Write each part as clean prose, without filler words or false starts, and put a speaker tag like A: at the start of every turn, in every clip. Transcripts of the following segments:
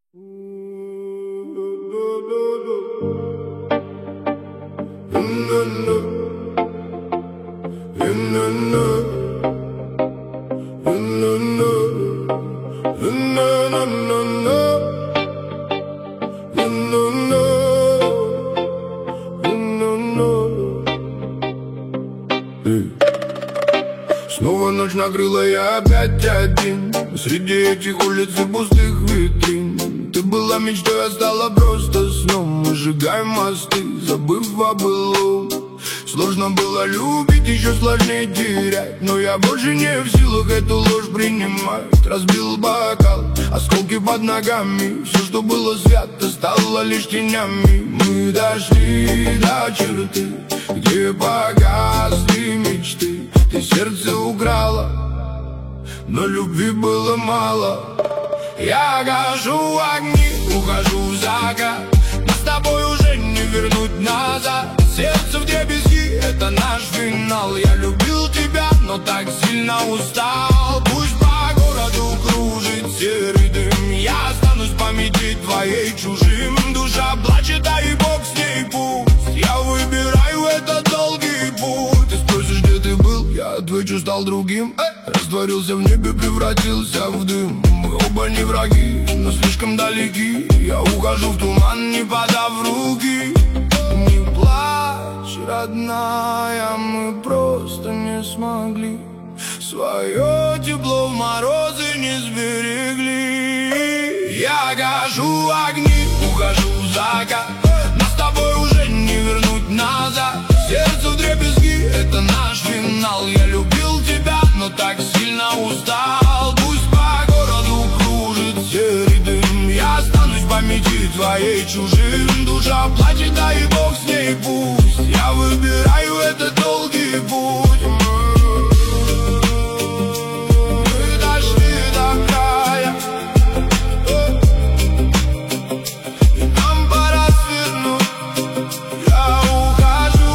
A: Снова ночь накрыла, я опять один среди этих улиц и пустых витрин. Ты была мечтой, а стала просто сном. Мы сжигаем мосты, забыв о былом. Сложно было любить, еще сложнее терять. Но я больше не в силах эту ложь принимать. Разбил бокал, осколки под ногами. Все, что было свято, стало лишь тенями. Мы дошли до черты, где погасли мечты. Ты сердце украла, но любви было мало. Я гашу огни, ухожу в закат. Нас с тобой уже не вернуть назад. Сердце вдребезги, это наш финал. Я любил тебя, но так сильно устал. Пусть по городу кружит серый дым, я останусь в памяти твоей чужим. Душа плачет, а и Бог с ней пусть. Я выбираю этот долгий путь. Ты спросишь, где ты был? Я отвечу, стал другим. Растворился в небе, превратился в дым. Мы оба не враги, но слишком далеки. Я ухожу в туман, не подав руки. Не плачь, родная, мы просто не смогли. Свое тепло в морозы не сберегли. Я гашу огни, ухожу в закат. Нас с тобой уже не вернуть назад. Сердце вдребезги, это наш финал. Я любил тебя, но так сильно устал. Пусть по городу кружит серый дым, я останусь в памяти твоей чужим. Душа плачет, а и Бог с ней пусть. Я выбираю этот долгий путь. Мы дошли до края, и нам пора свернуть. Я ухожу.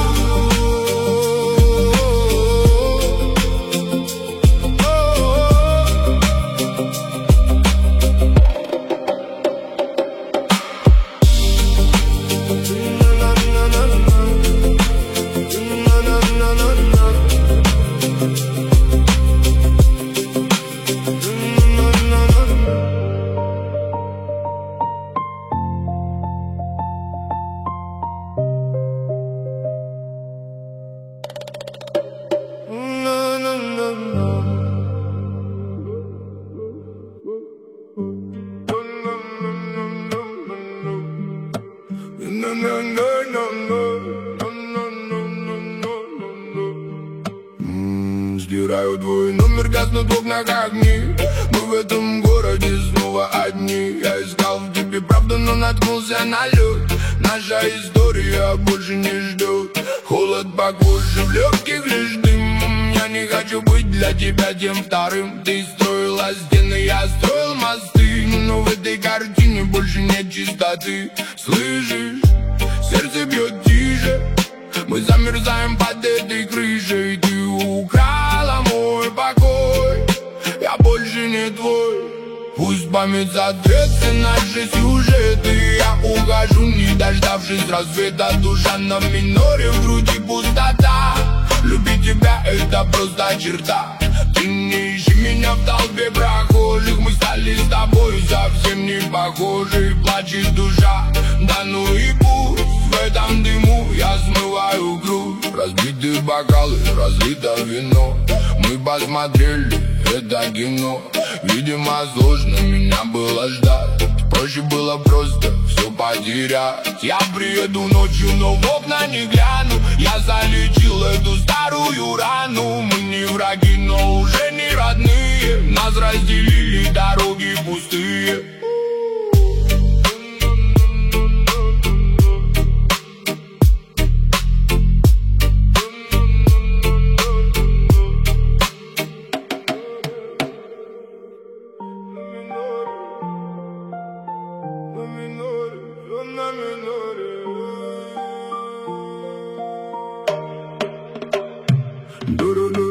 A: Сдираю твой номер, гаснут в окнах огни. Мы в этом городе снова одни. Я искал в тебе правду, но наткнулся на лед. Наша история больше не ждет. Холод по коже, в легких лишь дым. Я не хочу быть для тебя тем вторым. Ты строила стены, я строил мосты. Но в этой картине больше нет чистоты. Слышишь? Сердце бьет тише. Мы замерзаем под этой крышей. Ты украла мой покой, я больше не твой. Пусть память сотрет все наши сюжеты. Я ухожу, не дождавшись рассвета. Душа на миноре, в груди пустота. Любить тебя — это просто черта. Ты не ищи меня в толпе прохожих. Мы стали с тобой совсем не похожи. Плачет душа, да ну и пусть. В этом дыму я смываю грудь. Разбиты бокалы, разлито вино. Мы посмотрели это кино. Видимо, сложно меня было ждать. Проще было просто все потерять. Я приеду ночью, но в окна не гляну. Я залечил эту старую рану. Мы не враги, но уже не родные. Нас разделили дороги пустые.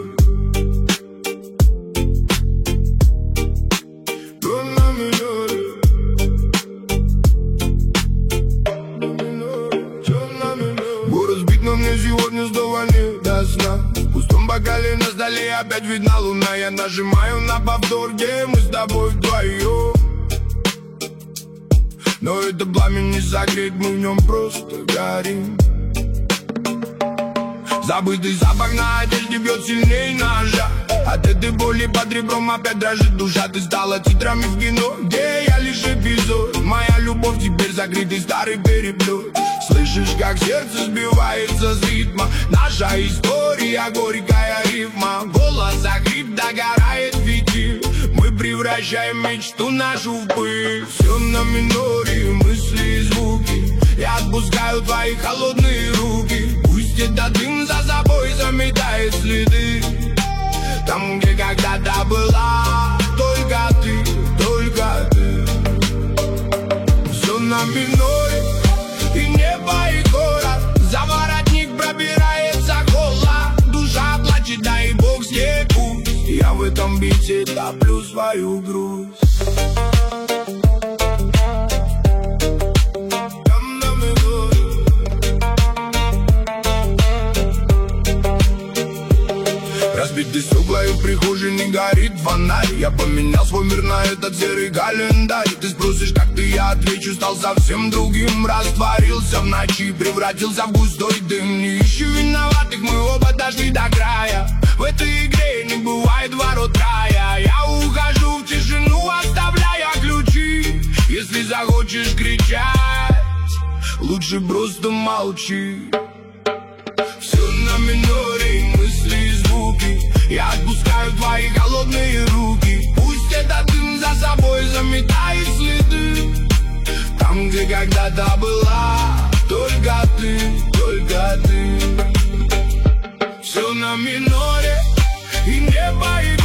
A: Don't let me know. бокале на столе опять видна луна. Я нажимаю на повтор, где мы с тобой вдвоем. Но это пламя не согреть, мы в нем просто горим. Забытый запах на одежде бьет сильней ножа. От этой боли под ребром опять дрожит душа. Ты стала титрами в кино, где я лишь эпизод. Моя любовь теперь закрытый старый переплет. Слышишь, как сердце сбивается с ритма. Наша история горькая рифма. Голос захрип, догорает фитиль. Мы превращаем мечту нашу в пыль. Все на миноре, мысли и звуки. Я отпускаю твои холодные руки. Пусть этот дым за собой заметает следы. Там, где когда-то была только ты, только ты. Все на миноре, и небо, и город. За воротник пробирается холод. Душа плачет, да и Бог с ней пусть. Я в этом бите топлю свою грусть. Разбитые стекла и в прихожей не горит фонарь. Я поменял свой мир на этот серый календарь. Ты спросишь, как ты, я отвечу, стал совсем другим. Растворился в ночи, превратился в густой дым. Не ищу виноватых, мы оба дошли до края. В этой игре не бывает ворот рая. Я ухожу в тишину, оставляя ключи. Если захочешь кричать, лучше просто молчи. Все на миноре, мысли и звуки. Я отпускаю твои холодные руки. Пусть этот дым за собой заметает следы. Там, где когда-то была только ты, только ты. Все на миноре, и небо, и